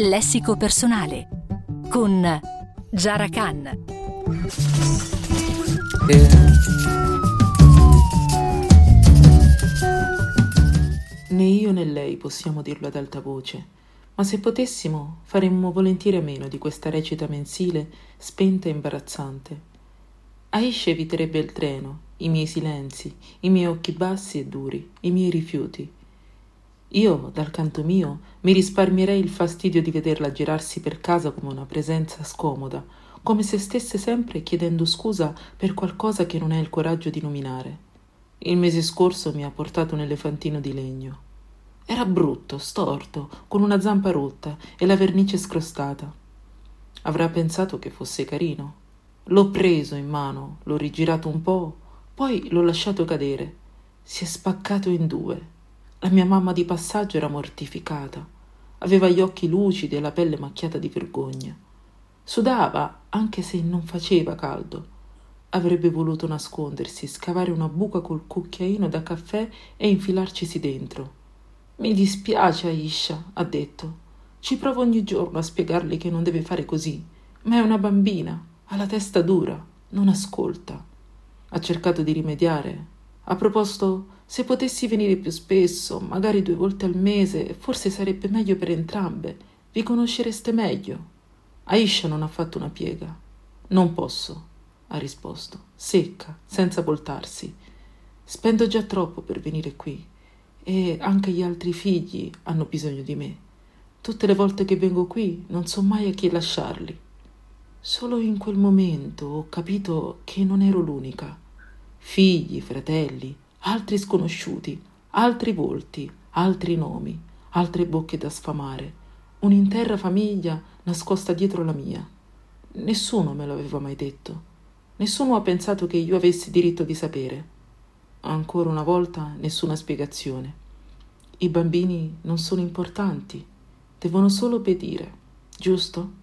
Lessico personale con Giara Khan. Né io né lei possiamo dirlo ad alta voce, ma se potessimo faremmo volentieri a meno di questa recita mensile spenta e imbarazzante. Aisha eviterebbe il treno, i miei silenzi, i miei occhi bassi e duri, i miei rifiuti. Io, dal canto mio, mi risparmierei il fastidio di vederla girarsi per casa come una presenza scomoda, come se stesse sempre chiedendo scusa per qualcosa che non ha il coraggio di nominare. Il mese scorso mi ha portato un elefantino di legno. Era brutto, storto, con una zampa rotta e la vernice scrostata. Avrà pensato che fosse carino. L'ho preso in mano, l'ho rigirato un po', poi l'ho lasciato cadere. Si è spaccato in due. La mia mamma di passaggio era mortificata. Aveva gli occhi lucidi e la pelle macchiata di vergogna. Sudava, anche se non faceva caldo. Avrebbe voluto nascondersi, scavare una buca col cucchiaino da caffè e infilarcisi dentro. «Mi dispiace, Aisha», ha detto. «Ci provo ogni giorno a spiegarle che non deve fare così, ma è una bambina, ha la testa dura, non ascolta». Ha cercato di rimediare. Ha proposto: «Se potessi venire più spesso, magari 2 volte al mese, forse sarebbe meglio per entrambe. Vi conoscereste meglio». Aisha non ha fatto una piega. «Non posso», ha risposto, secca, senza voltarsi. «Spendo già troppo per venire qui e anche gli altri figli hanno bisogno di me. Tutte le volte che vengo qui non so mai a chi lasciarli». Solo in quel momento ho capito che non ero l'unica. Figli, fratelli, altri sconosciuti, altri volti, altri nomi, altre bocche da sfamare, un'intera famiglia nascosta dietro la mia. Nessuno me lo aveva mai detto. Nessuno ha pensato che io avessi diritto di sapere. Ancora una volta nessuna spiegazione. I bambini non sono importanti, devono solo obbedire, giusto?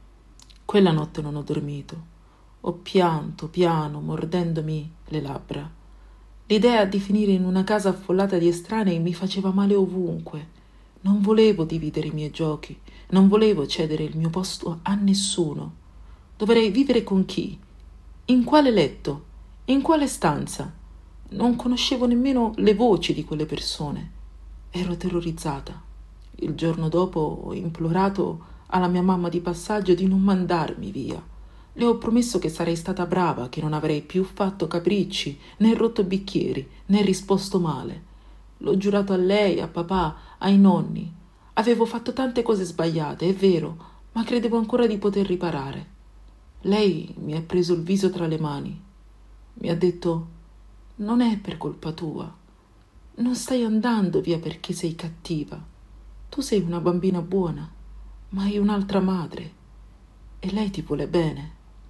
Quella notte non ho dormito. Ho pianto piano, mordendomi le labbra. L'idea di finire in una casa affollata di estranei mi faceva male ovunque. Non volevo dividere i miei giochi, non volevo cedere il mio posto a nessuno. Dovrei vivere con chi? In quale letto? In quale stanza? Non conoscevo nemmeno le voci di quelle persone. Ero terrorizzata. Il giorno dopo ho implorato alla mia mamma di passaggio di non mandarmi via. Le ho promesso che sarei stata brava, che non avrei più fatto capricci, né rotto bicchieri, né risposto male. L'ho giurato a lei, a papà, ai nonni. Avevo fatto tante cose sbagliate, è vero, ma credevo ancora di poter riparare. Lei mi ha preso il viso tra le mani. Mi ha detto: «Non è per colpa tua. Non stai andando via perché sei cattiva. Tu sei una bambina buona, ma hai un'altra madre e lei ti vuole bene».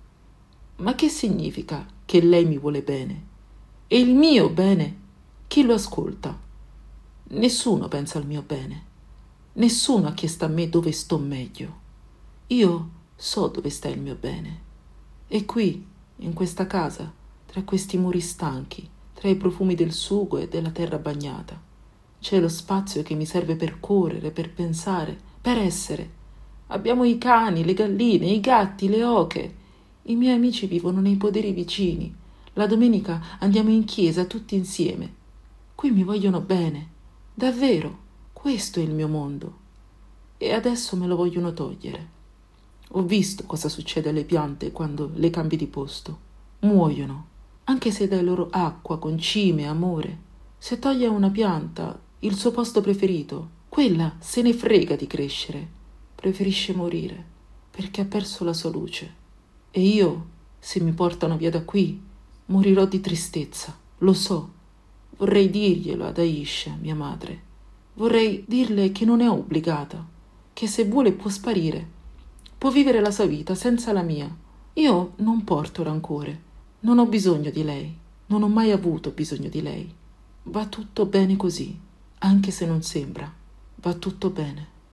Ma che significa che lei mi vuole bene? E il mio bene? Chi lo ascolta? Nessuno pensa al mio bene. Nessuno ha chiesto a me dove sto meglio. Io so dove sta il mio bene. E qui, in questa casa, tra questi muri stanchi, tra i profumi del sugo e della terra bagnata, c'è lo spazio che mi serve per correre, per pensare, per essere. Abbiamo i cani, le galline, i gatti, le oche. I miei amici vivono nei poderi vicini. La domenica andiamo in chiesa tutti insieme. Qui mi vogliono bene. Davvero, questo è il mio mondo. E adesso me lo vogliono togliere. Ho visto cosa succede alle piante quando le cambi di posto. Muoiono, anche se dai loro acqua, concime, amore. Se toglie a una pianta il suo posto preferito, quella se ne frega di crescere. Preferisce morire perché ha perso la sua luce. E io, se mi portano via da qui, morirò di tristezza, lo so. Vorrei dirglielo ad Aisha, mia madre. Vorrei dirle che non è obbligata, che se vuole può sparire, può vivere la sua vita senza la mia. Io non porto rancore, non ho bisogno di lei, non ho mai avuto bisogno di lei. Va tutto bene così, anche se non sembra. Va tutto bene.